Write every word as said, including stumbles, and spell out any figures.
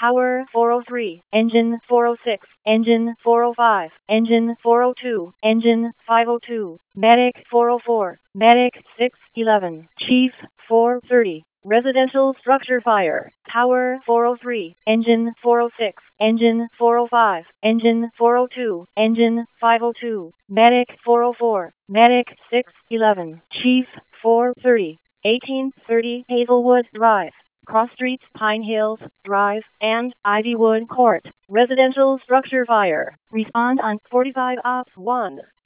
Tower four oh three, Engine four oh six, Engine four oh five, Engine four oh two, Engine five oh two, Medic four oh four, Medic six eleven, Chief four thirty. Residential structure fire. Tower four oh three, Engine four oh six, Engine four oh five, Engine four oh two, Engine five oh two, Medic four oh four, Medic six eleven, Chief four thirty, eighteen thirty Hazelwood Drive, Cross Streets, Pine Hills Drive, and Ivywood Court. Residential structure fire. Respond on forty-five ops one.